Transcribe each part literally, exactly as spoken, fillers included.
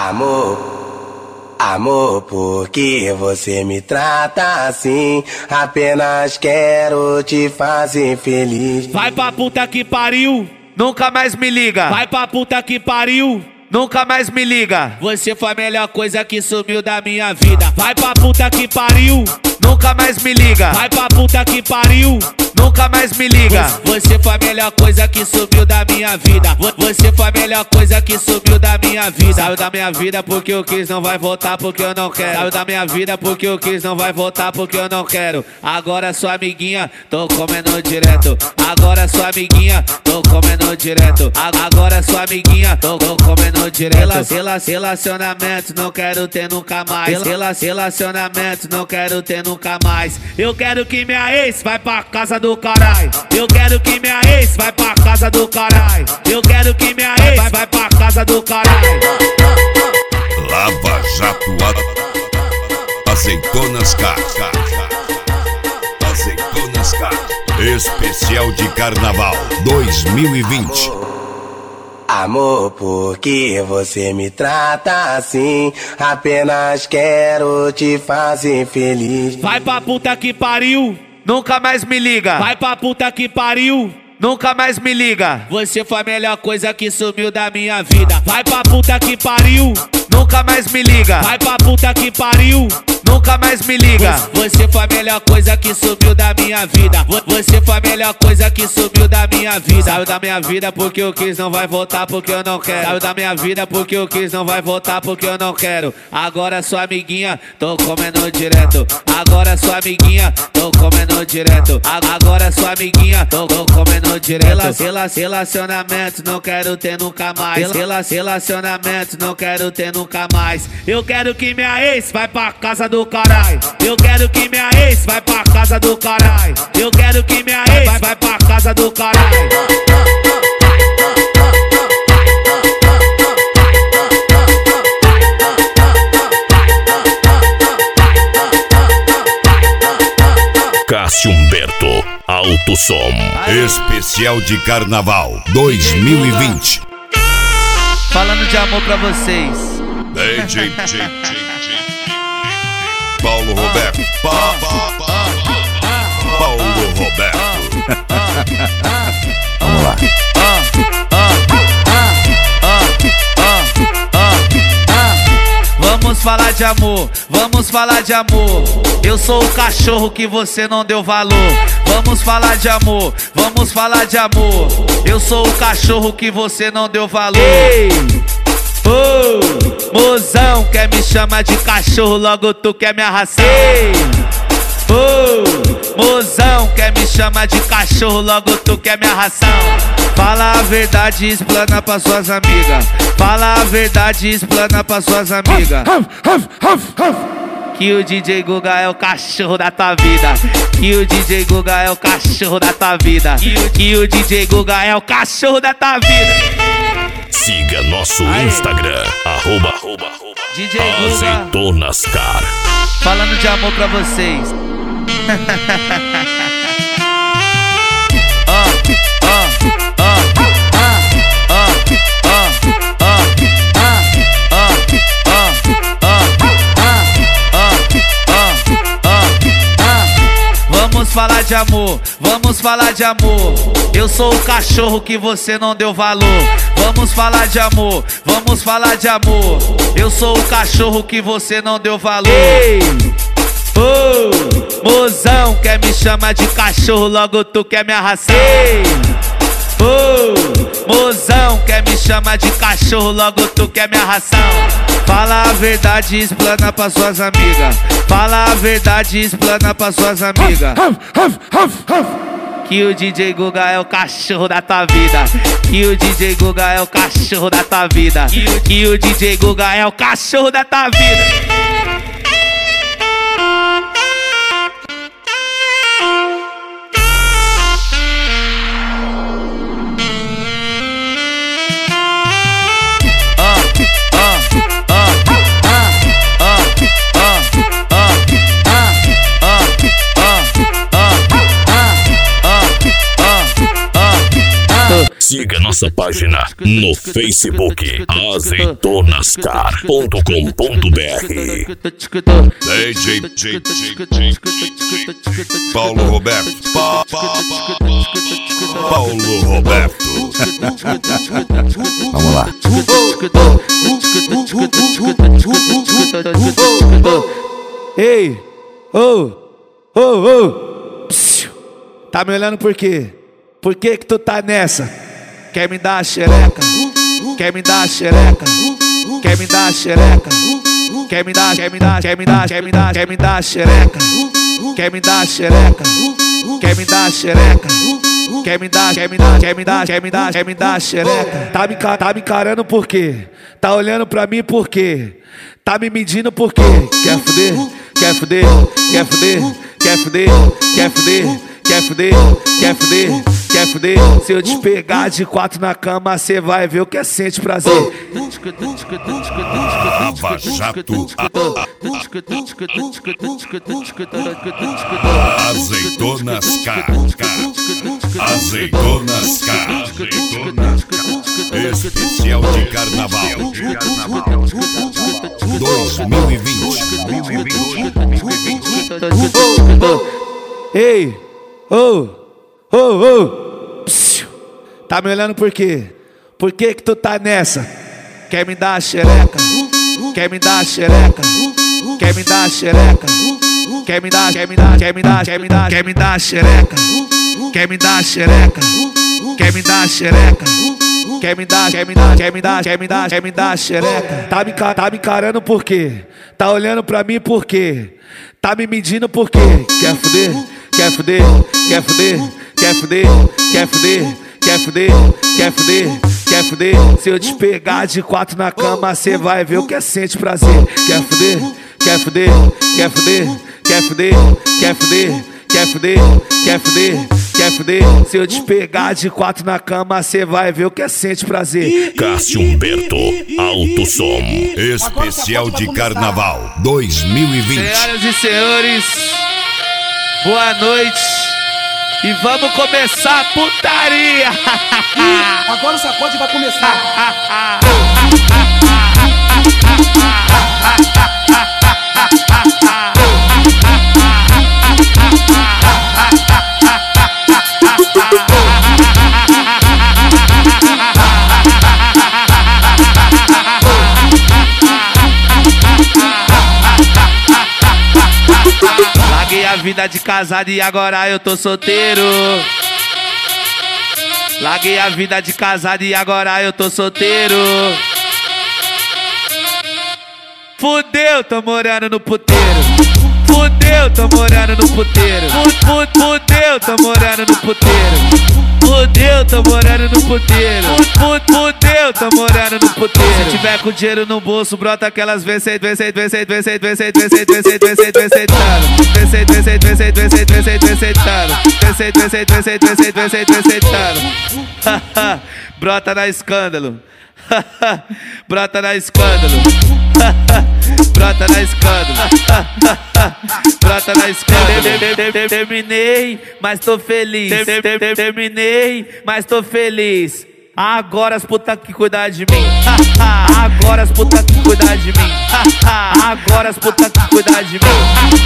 Amor, amor, por que você me trata assim? Apenas quero te fazer feliz. Vai pra puta que pariu, nunca mais me liga. Vai pra puta que pariu, nunca mais me liga. Você foi a melhor coisa que sumiu da minha vida. Vai pra puta que pariu, nunca mais me liga. Vai pra puta que pariu, nunca mais me liga. Você foi a melhor coisa que sumiu da minha vida. Você foi a melhor coisa que sumiu da minha vida. Saiu da minha vida porque eu quis, não vai voltar porque eu não quero. Saiu da minha vida porque eu quis, não vai voltar porque eu não quero. Agora sua amiguinha, tô comendo direto. Agora sua amiguinha, tô comendo direto. Agora sua amiguinha, tô comendo direto. Relacionamento, não quero ter nunca mais. Relacionamento, não quero ter nunca mais. Eu quero que minha ex vai pra casa do caralho. Eu quero que minha ex vai pra casa do caralho. Eu quero que minha ex vai, vai pra casa do caralho. Lava Jato Azeitonas Car. Azeitonas Car. Especial de Carnaval dois mil e vinte. Amor, por que você me trata assim? Apenas quero te fazer feliz. Vai pra puta que pariu, nunca mais me liga. Vai pra puta que pariu, nunca mais me liga. Você foi a melhor coisa que sumiu da minha vida. Vai pra puta que pariu, nunca mais me liga. Vai pra puta que pariu, nunca mais me liga. Você foi a melhor coisa que sumiu da minha vida. Você foi a melhor coisa que sumiu da minha vida. Saiu da minha vida porque eu quis, não vai voltar porque eu não quero. Saiu da minha vida porque eu quis, não vai voltar porque eu não quero. Agora sua amiguinha, tô comendo direto. Agora sua amiguinha, tô comendo direto. Agora sua amiguinha, tô comendo direto. Relacionamento, não quero ter nunca mais. Relacionamento, não quero ter nunca mais. Eu quero que minha ex vai pra casa do caralho. Eu quero que minha ex vai pra casa do caralho. Eu quero que minha ex vai, vai pra casa do caralho. Cássio Humberto, Alto Som. Especial de Carnaval dois mil e vinte. Falando de amor pra vocês. D J, J, J, J. Paulo Roberto. Pa, pa, pa, pa. Paulo Roberto. Vamos lá. Vamos falar de amor, vamos falar de amor. Eu sou o cachorro que você não deu valor. Vamos falar de amor, vamos falar de amor. Eu sou o cachorro que você não deu valor. Ei! Oh, mozão, quer me chamar de cachorro, logo tu quer minha ração. Ei! Oh, mozão, quer me chamar de cachorro, logo tu quer minha ração. Fala a verdade e explana pra suas amigas. Fala a verdade e explana pra suas amigas. Que o D J Guga é o cachorro da tua vida. Que o D J Guga é o cachorro da tua vida. Que o D J Guga é o cachorro da tua vida. Siga nosso Aê. Instagram, arroba, arroba, arroba D J Guga Azeitonas Car. Falando de amor pra vocês. Vamos falar de amor, vamos falar de amor. Eu sou o cachorro que você não deu valor. Vamos falar de amor, vamos falar de amor. Eu sou o cachorro que você não deu valor. Ei! Oh, mozão, quer me chamar de cachorro, logo tu quer minha ração. Ei! Oh, mozão, quer me chamar de cachorro, logo tu quer minha ração. Fala a verdade e explana pra suas amigas. Fala a verdade e explana pra suas amigas. Que o D J Guga é o cachorro da tua vida. Que o D J Guga é o cachorro da tua vida. Que o D J Guga é o cachorro da tua vida. Siga nosso nossa página no Facebook, azeitonas car ponto com ponto br. D J Paulo Roberto. Pa, pa, pa, Paulo Roberto. Vamos lá. Ei, ô, ô, ô, tá me olhando por quê? Por que que tu tá nessa? Quer me dar a xereca? Quer me dar a xereca? Quer me dar a xereca? Quer me dar, quer me dar, quer me dar, quer me dar, quer me dar a xereca? Quer me dar a xereca? Quer me dar a xereca? Quer me dar, quer me dar, quer me dar, quer me dar, quer me dar a xereca? Tá me, tá me encarando por quê? Tá olhando pra mim por quê? Tá me medindo por quê? Quer fuder? Quer fuder? Quer fuder? Quer fuder? Quer fuder? Quer fuder? Quer fuder? Quer fuder? Se eu te pegar de quatro na cama, cê vai ver o que é sente prazer. Lava Jato. Azeitonas Car. Azeitonas Car. Especial de Carnaval dois mil e vinte. Ei, ô, ô, ô, tá me olhando por quê? Por que que tu tá nessa? Quer me dar a xereca? Quer me dar a xereca? Quer me dar a xereca? Quer me dar, quer me dar, quer me dar, quer me dar, quer me dar a xereca? Quer me dar a xereca? Quer me dar a xereca? Quer me dar, quer me dar, quer me dar, quer me dar, quer me dar a xereca? Tá me, tá me encarando por quê? Tá olhando pra mim por quê? Tá me medindo por quê? Quer fuder? Quer fuder? Quer fuder? Quer fuder? Quer fuder? Quer fuder? Quer fuder? Quer fuder? Se eu te pegar de quatro na cama, cê vai ver o que é sente prazer. Quer fuder? Quer fuder? Quer fuder? Quer fuder? Quer fuder? Quer fuder? Quer fuder? Quer fuder? Se eu te pegar de quatro na cama, cê vai ver o que é sente prazer. Cássio Humberto, Alto Som. Especial de Carnaval dois mil e vinte. Senhoras e senhores, boa noite. E vamos começar a putaria. Agora o sacode vai começar. Larguei a vida de casado e agora eu tô solteiro. Larguei a vida de casado e agora eu tô solteiro. Fudeu, tô morando no puteiro. Fudeu, tô morando no puteiro. Fudeu, tô morando no puteiro. Fudeu, tô morando no puteiro. Fudeu, tô morando no puteiro. Se tiver com dinheiro no bolso, brota aquelas vezes, vezes, vezes, vezes, vezes, vezes, vezes, vezes, vezes, vezes, vezes, vezes, vezes, vezes, vezes, vezes, vezes, vezes, vezes, brota na escândalo. Brota na escândalo. Brota na escândalo. Brota na escândalo. Terminei, mas tô feliz. Terminei, mas tô feliz. Agora as putas que cuidar de mim. Agora as putas que cuidar de mim. Agora as putas que cuidar de mim.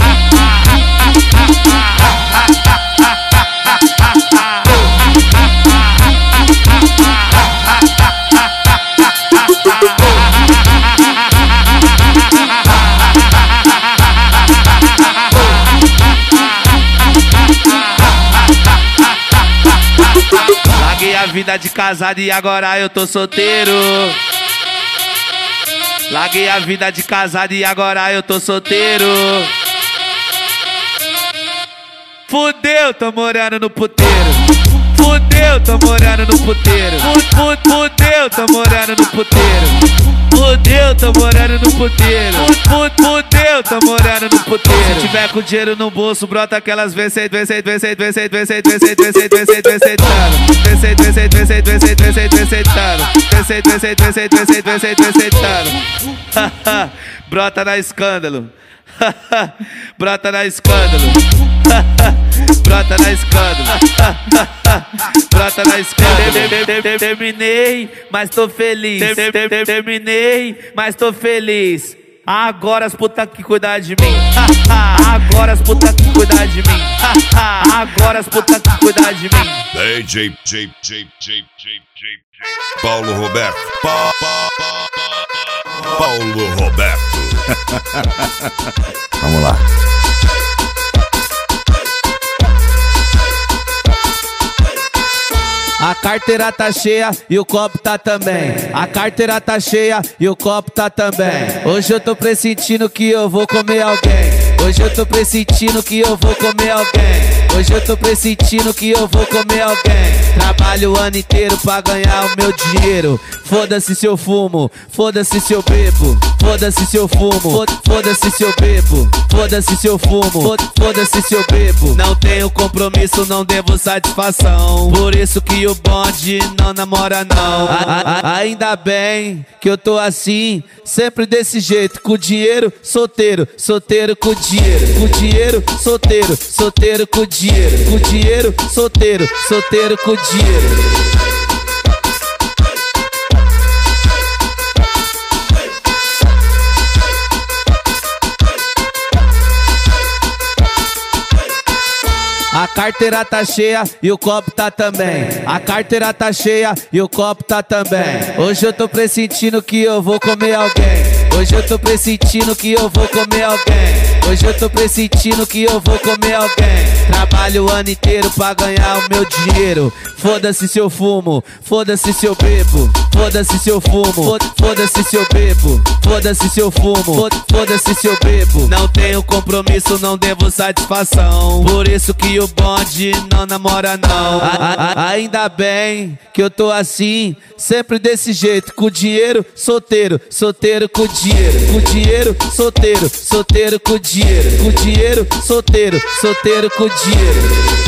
Larguei a vida de casado e agora eu tô solteiro. Larguei a vida de casado e agora eu tô solteiro. Fudeu, tô morando no puteiro. Fudeu, tô morando no puteiro. Fudeu, tô morando no puteiro. Fudeu, tô morando no puteiro. Fudeu, tô morando no puteiro. Se tiver com dinheiro no bolso, brota aquelas vezes, vezes, vezes, vezes, vezes, vezes, vezes, vezes, vezes, vezes, vezes, vezes, vezes, vezes, vezes, vezes, vezes, brota na escândalo. Brota na escândalo. Brota na escândalo. Brota na escândalo. Terminei, mas tô feliz. Terminei, mas tô feliz. Agora as putas que cuidar de mim. Agora as putas que cuidar de mim. Agora as putas que cuidar de mim. D J, J, J, J, J, J, Paulo Roberto. Pa, pa, pa, pa, Paulo Roberto. Vamos lá. A carteira tá cheia e o copo tá também. A carteira tá cheia e o copo tá também. Hoje eu tô pressentindo que eu vou comer alguém. Hoje eu tô pressentindo que eu vou comer alguém. Hoje eu tô pressentindo que eu vou comer alguém. Trabalho o ano inteiro pra ganhar o meu dinheiro. Foda-se se eu fumo, foda-se se eu bebo. Foda-se se eu fumo, foda-se se eu bebo. Foda-se se eu fumo, foda-se se eu bebo. Não tenho compromisso, não devo satisfação. Por isso que o bonde não namora não. a, a, Ainda bem que eu tô assim, sempre desse jeito. Com dinheiro, solteiro, solteiro com dinheiro. Com dinheiro, solteiro, solteiro com dinheiro. Com dinheiro, solteiro, solteiro com dinheiro. A carteira tá cheia e o copo tá também. A carteira tá cheia e o copo tá também. Hoje eu tô pressentindo que eu vou comer alguém. Hoje eu tô pressentindo que eu vou comer alguém. Hoje eu tô pressentindo que eu vou comer alguém. Trabalho o ano inteiro pra ganhar o meu dinheiro. Foda-se se eu fumo, foda-se se eu bebo. Foda-se se eu fumo, foda-se se eu bebo. Foda-se se eu fumo, foda-se se eu bebo. Não tenho compromisso, não devo satisfação. Por isso que o bonde não namora não. a, a, Ainda bem que eu tô assim, sempre desse jeito. Com dinheiro, solteiro, solteiro com dinheiro. Com dinheiro, solteiro, solteiro com dinheiro. Com dinheiro, solteiro, solteiro com dinheiro.